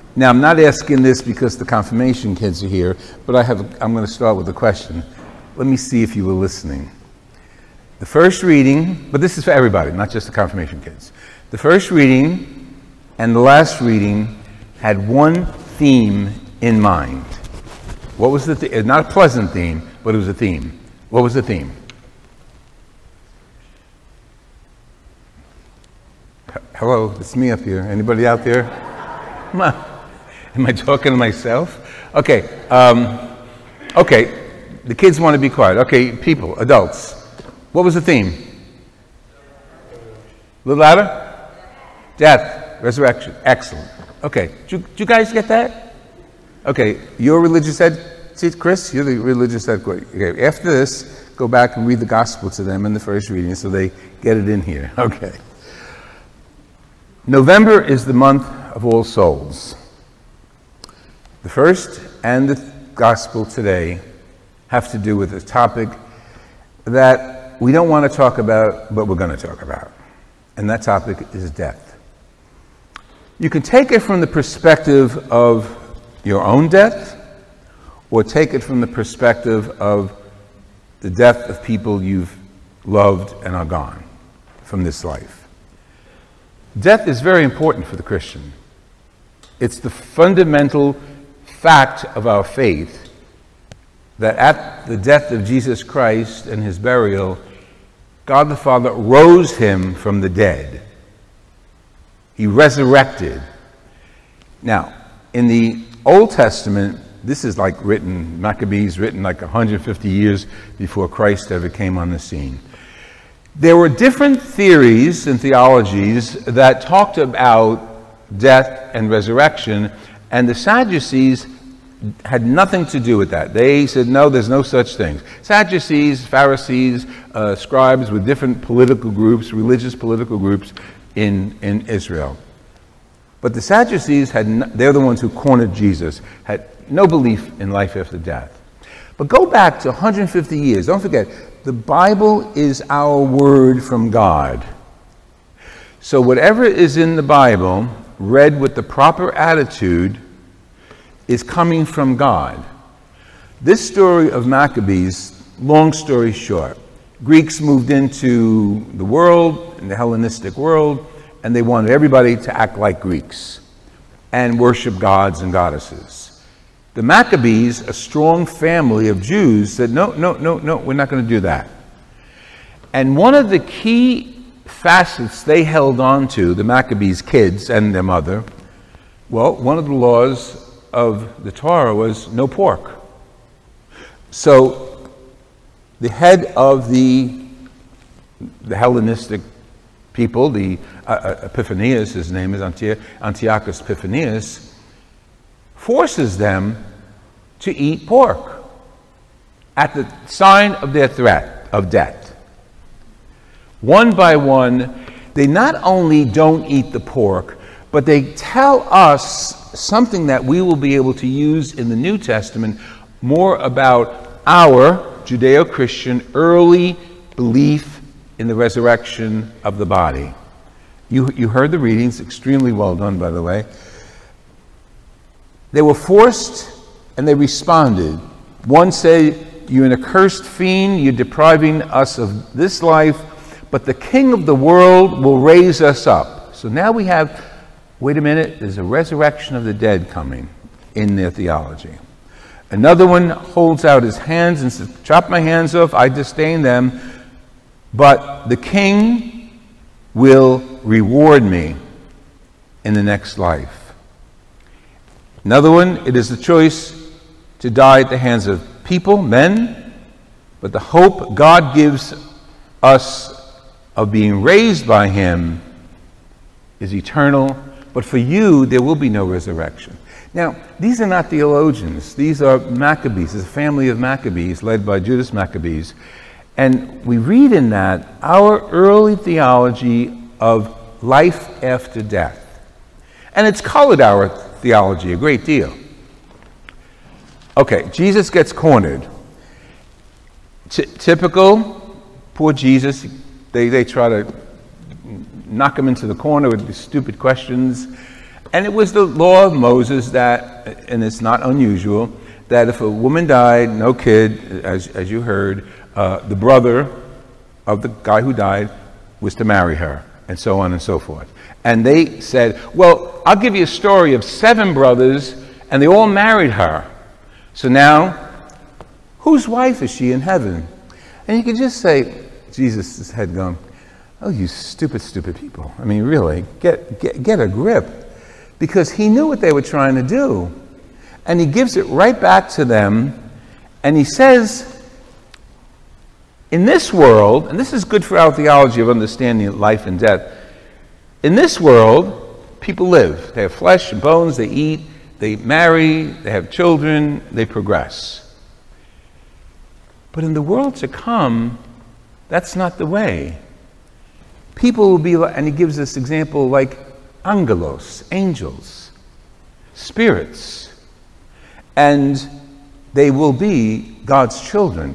Now, I'm not asking this because the confirmation kids are here, but I'm going to start with a question. Let me see if you were listening. The first reading, but this is for everybody, not just the confirmation kids. The first reading and the last reading had one theme in mind. What was the theme? Not a pleasant theme, but it was a theme. What was the theme? Hello, it's me up here. Anybody out there? Come on. Am I talking to myself? Okay. Okay. The kids want to be quiet. Okay, people, adults. What was the theme? A little louder? Death, resurrection. Excellent. Okay. Did you guys get that? Okay. You're religious head. See, Chris, you're the religious head. Okay. After this, go back and read the gospel to them in the first reading so they get it in here. Okay. November is the month of All Souls. The first and the gospel today have to do with a topic that we don't want to talk about, but we're going to talk about. And that topic is death. You can take it from the perspective of your own death, or take it from the perspective of the death of people you've loved and are gone from this life. Death is very important for the Christian. It's the fundamental fact of our faith that at the death of Jesus Christ and his burial, God the Father rose him from the dead. He resurrected. Now, in the Old Testament, this is like Maccabees written like 150 years before Christ ever came on the scene. There were different theories and theologies that talked about death and resurrection, and the Sadducees had nothing to do with that. They said, no, there's no such thing. Sadducees, Pharisees, scribes with different political groups, religious political groups in Israel. But the Sadducees, they're the ones who cornered Jesus, had no belief in life after death. But go back to 150 years. Don't forget, the Bible is our word from God. So whatever is in the Bible, read with the proper attitude, is coming from God. This story of Maccabees, long story short, Greeks moved into the world, in the Hellenistic world, and they wanted everybody to act like Greeks and worship gods and goddesses. The Maccabees, a strong family of Jews, said, no, we're not going to do that. And one of the key facets they held on to, the Maccabees kids and their mother, well, one of the laws of the Torah was no pork. So the head of the Hellenistic people, the Epiphanius, his name is Antiochus Epiphanes, forces them to eat pork at the sign of their threat of death. One by one, they not only don't eat the pork, but they tell us something that we will be able to use in the New Testament more about our Judeo-Christian early belief in the resurrection of the body. You heard the readings, extremely well done, by the way. They were forced and they responded. One said, you're an accursed fiend, you're depriving us of this life, but the King of the world will raise us up. So now we have, wait a minute, there's a resurrection of the dead coming in their theology. Another one holds out his hands and says, chop my hands off, I disdain them, but the King will reward me in the next life. Another one, it is the choice to die at the hands of people, men, but the hope God gives us of being raised by him is eternal, but for you there will be no resurrection. Now, these are not theologians. These are Maccabees. It's a family of Maccabees led by Judas Maccabees. And we read in that our early theology of life after death. And it's colored our theology a great deal. Okay, Jesus gets cornered. Typical, poor Jesus, they try to knock him into the corner with these stupid questions. And it was the law of Moses that, and it's not unusual, that if a woman died, no kid, as you heard, the brother of the guy who died was to marry her, and so on and so forth. And they said, well, I'll give you a story of 7 brothers, and they all married her. So now, whose wife is she in heaven? And you could just say, Jesus' head going, oh, you stupid, stupid people. I mean, really, get a grip. Because he knew what they were trying to do. And he gives it right back to them, and he says, in this world, and this is good for our theology of understanding life and death, in this world, people live. They have flesh and bones, they eat, they marry, they have children, they progress. But in the world to come, that's not the way. People will be, and he gives this example like angelos, angels, spirits, and they will be God's children.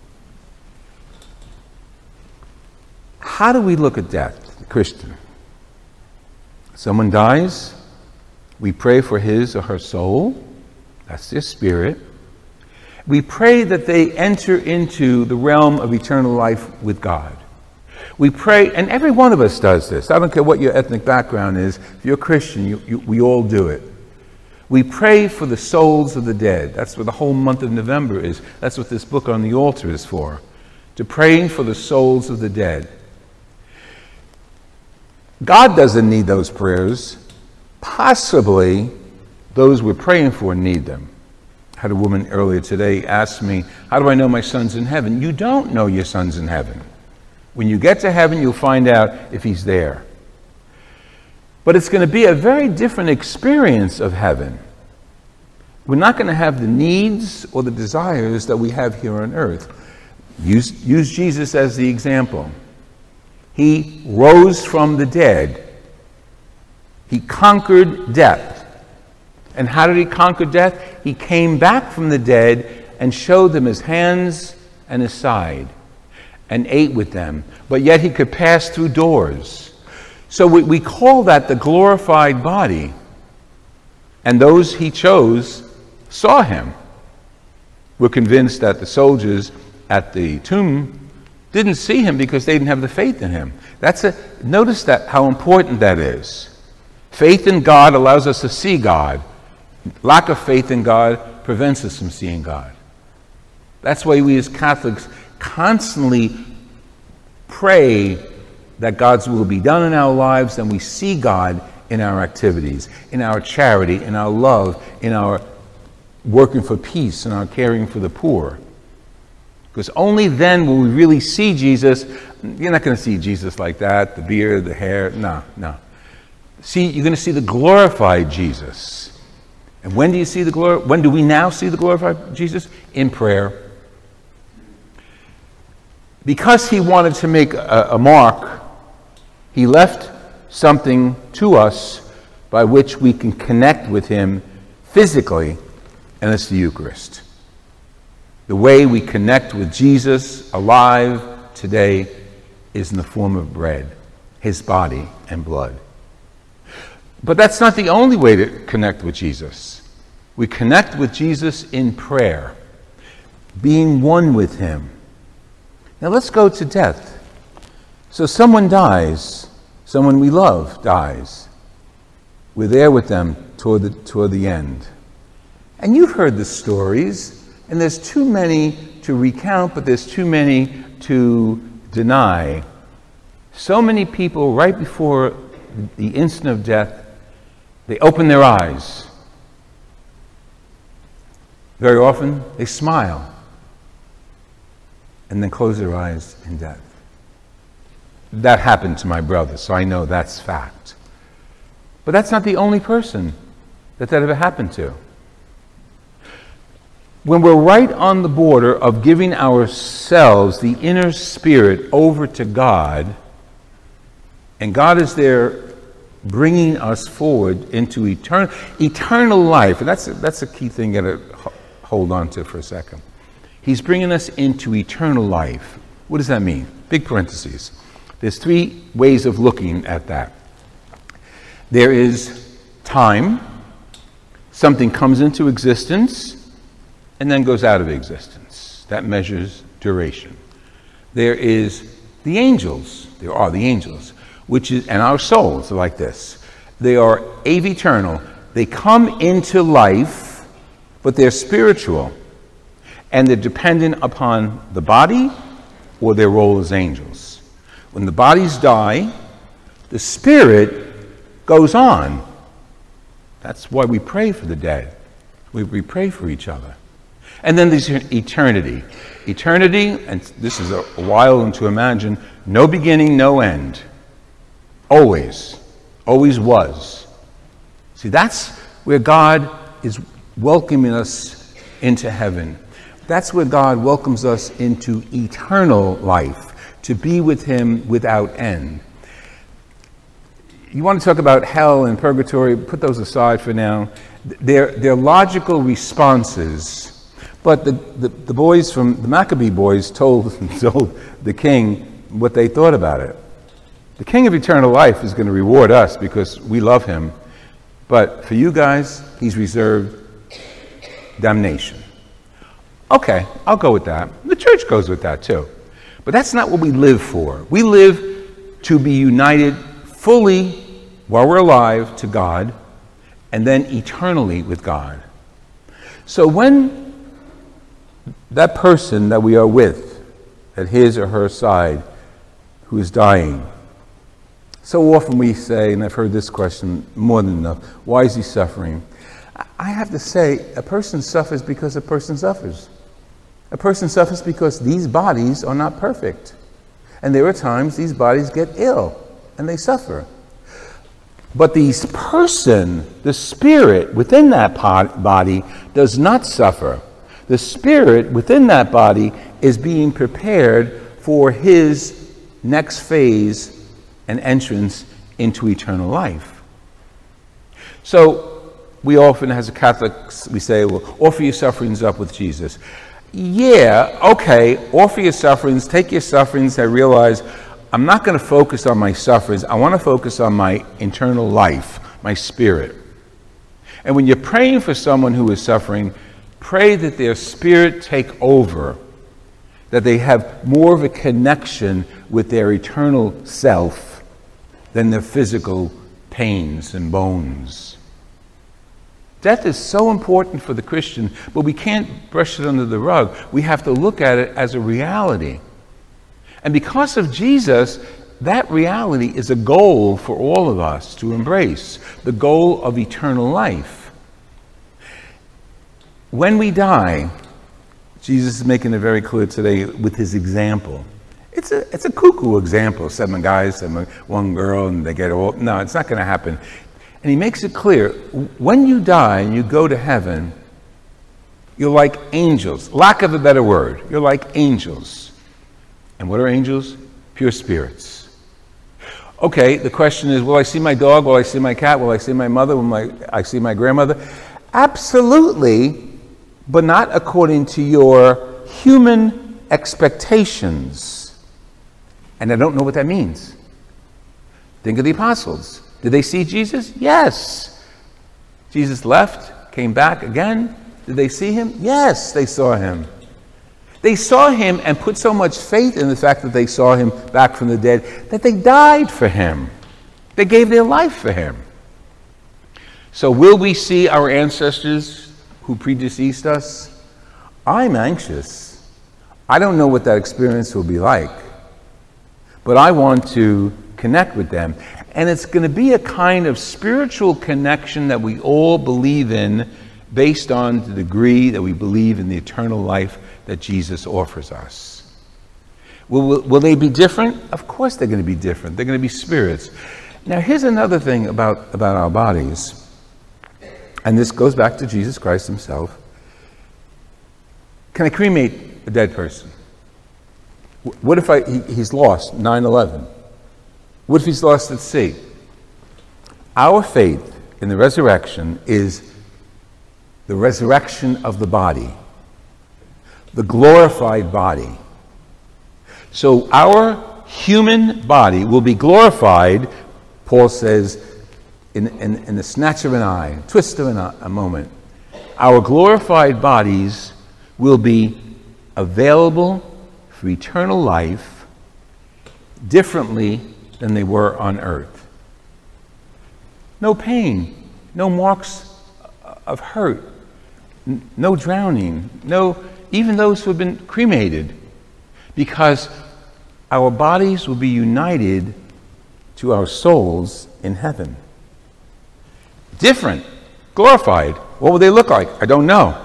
How do we look at death, the Christian? Someone dies, we pray for his or her soul, that's their spirit. We pray that they enter into the realm of eternal life with God. We pray, and every one of us does this. I don't care what your ethnic background is. If you're a Christian, we all do it. We pray for the souls of the dead. That's what the whole month of November is. That's what this book on the altar is for. To praying for the souls of the dead. God doesn't need those prayers. Possibly those we're praying for need them. I had a woman earlier today ask me, how do I know my son's in heaven? You don't know your son's in heaven. When you get to heaven, you'll find out if he's there. But it's going to be a very different experience of heaven. We're not going to have the needs or the desires that we have here on earth. Use Jesus as the example. He rose from the dead. He conquered death. And how did he conquer death? He came back from the dead and showed them his hands and his side and ate with them. But yet he could pass through doors. So we call that the glorified body. And those he chose saw him. We're convinced that the soldiers at the tomb didn't see him because they didn't have the faith in him. Notice that how important that is. Faith in God allows us to see God. Lack of faith in God prevents us from seeing God. That's why we as Catholics constantly pray that God's will be done in our lives, and we see God in our activities, in our charity, in our love, in our working for peace, in our caring for the poor. Because only then will we really see Jesus. You're not going to see Jesus like that, the beard, the hair. No. You're going to see the glorified Jesus. And when do you see when do we now see the glorified Jesus? In prayer. Because he wanted to make a mark, he left something to us by which we can connect with him physically, and it's the Eucharist. The way we connect with Jesus alive today is in the form of bread, his body and blood. But that's not the only way to connect with Jesus. We connect with Jesus in prayer, being one with him. Now let's go to death. So someone dies, someone we love dies. We're there with them toward the end. And you've heard the stories. And there's too many to recount, but there's too many to deny. So many people, right before the instant of death, they open their eyes. Very often, they smile and then close their eyes in death. That happened to my brother, so I know that's fact. But that's not the only person that ever happened to. When we're right on the border of giving ourselves, the inner spirit, over to God, and God is there bringing us forward into eternal life, and that's a key thing you got to hold on to for a second. He's bringing us into eternal life. What does that mean? Big parentheses. There's 3 ways of looking at that. There is time. Something comes into existence and then goes out of existence. That measures duration. There is the angels. There are the angels, and our souls are like this. They are eternal. They come into life, but they're spiritual, and they're dependent upon the body or their role as angels. When the bodies die, the spirit goes on. That's why we pray for the dead. We pray for each other. And then there's eternity. Eternity, and this is a while to imagine, no beginning, no end. Always was. See, that's where God is welcoming us into heaven. That's where God welcomes us into eternal life, to be with him without end. You want to talk about hell and purgatory, put those aside for now. They're logical responses, but the boys from the Maccabee boys told the king what they thought about it. The King of eternal life is going to reward us because we love him, but for you guys, he's reserved damnation. Okay, I'll go with that. The church goes with that too. But that's not what we live for. We live to be united fully while we're alive to God, and then eternally with God. So when that person that we are with, at his or her side, who is dying, so often we say, and I've heard this question more than enough, why is he suffering? I have to say, a person suffers because a person suffers. A person suffers because these bodies are not perfect. And there are times these bodies get ill and they suffer. But the person, the spirit within that body does not suffer. The spirit within that body is being prepared for his next phase and entrance into eternal life. So we often, as Catholics, we say, well, offer your sufferings up with Jesus. Yeah, okay, offer your sufferings, take your sufferings. I realize I'm not going to focus on my sufferings. I want to focus on my internal life, my spirit. And when you're praying for someone who is suffering, pray that their spirit take over, that they have more of a connection with their eternal self than their physical pains and bones. Death is so important for the Christian, but we can't brush it under the rug. We have to look at it as a reality. And because of Jesus, that reality is a goal for all of us to embrace, the goal of eternal life. When we die, Jesus is making it very clear today with his example. It's a cuckoo example, 7 guys, 1 girl, and they get all. No, it's not going to happen. And he makes it clear, when you die and you go to heaven, you're like angels. Lack of a better word, you're like angels. And what are angels? Pure spirits. Okay, the question is, will I see my dog? Will I see my cat? Will I see my mother? Will I see my grandmother? Absolutely, but not according to your human expectations. And I don't know what that means. Think of the apostles. Did they see Jesus? Yes. Jesus left, came back again. Did they see him? Yes, they saw him. They saw him and put so much faith in the fact that they saw him back from the dead that they died for him. They gave their life for him. So will we see our ancestors who predeceased us? I'm anxious. I don't know what that experience will be like, but I want to connect with them. And it's going to be a kind of spiritual connection that we all believe in based on the degree that we believe in the eternal life that Jesus offers us. Will they be different? Of course they're going to be different. They're going to be spirits. Now here's another thing about our bodies, and this goes back to Jesus Christ himself. Can I cremate a dead person? What if he's lost 9/11? What if he's lost at sea? Our faith in the resurrection is the resurrection of the body, the glorified body. So our human body will be glorified, Paul says, in the snatch of an eye, twist of a moment, our glorified bodies will be available for eternal life differently than they were on earth. No pain, no marks of hurt, no drowning, even those who have been cremated, because our bodies will be united to our souls in heaven. Different, glorified. What will they look like? I don't know.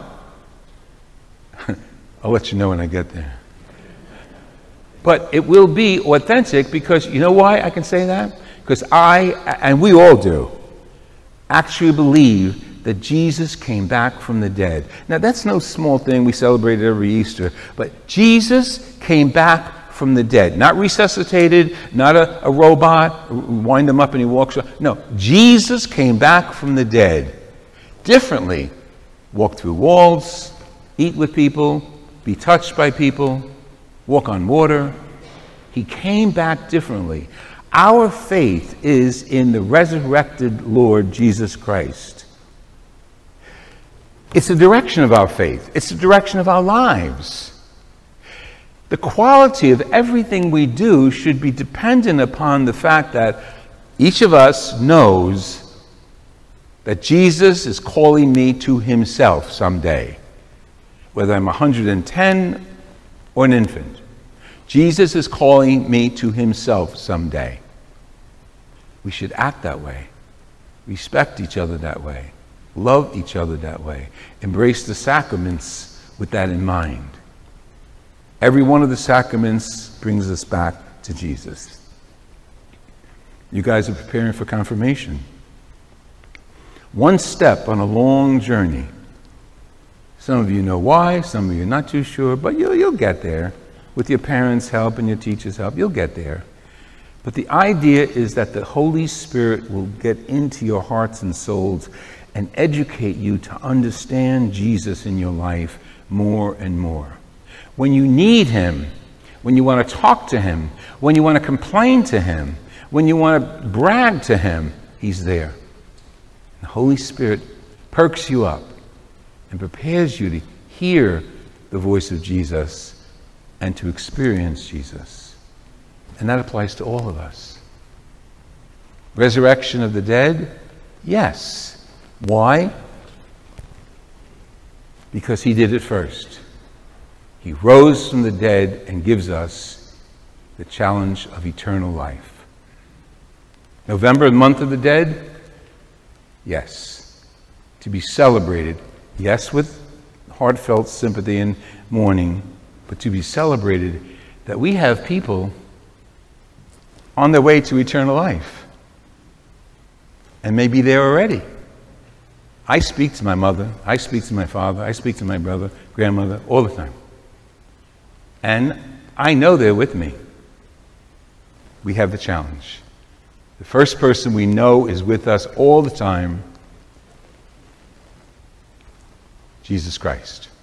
I'll let you know when I get there. But it will be authentic, because you know why I can say that? Because I, and we all do, actually believe that Jesus came back from the dead. Now that's no small thing. We celebrate it every Easter. But Jesus came back from the dead. Not resuscitated, not a robot, wind him up and he walks. No, Jesus came back from the dead. Differently. Walk through walls, eat with people, be touched by people, walk on water. He came back differently. Our faith is in the resurrected Lord Jesus Christ. It's the direction of our faith. It's the direction of our lives. The quality of everything we do should be dependent upon the fact that each of us knows that Jesus is calling me to himself someday, whether I'm 110 or an infant. Jesus is calling me to himself someday. We should act that way, respect each other that way, love each other that way, embrace the sacraments with that in mind. Every one of the sacraments brings us back to Jesus. You guys are preparing for confirmation. One step on a long journey. Some of you know why, some of you are not too sure, but you'll get there. With your parents' help and your teachers' help, you'll get there. But the idea is that the Holy Spirit will get into your hearts and souls and educate you to understand Jesus in your life more and more. When you need him, when you want to talk to him, when you want to complain to him, when you want to brag to him, he's there. The Holy Spirit perks you up and prepares you to hear the voice of Jesus and to experience Jesus. And that applies to all of us. Resurrection of the dead? Yes. Why? Because he did it first. He rose from the dead and gives us the challenge of eternal life. November, the month of the dead? Yes. To be celebrated, yes, with heartfelt sympathy and mourning, but to be celebrated that we have people on their way to eternal life. And maybe they're already. I speak to my mother, I speak to my father, I speak to my brother, grandmother, all the time. And I know they're with me. We have the challenge. The first person we know is with us all the time, Jesus Christ.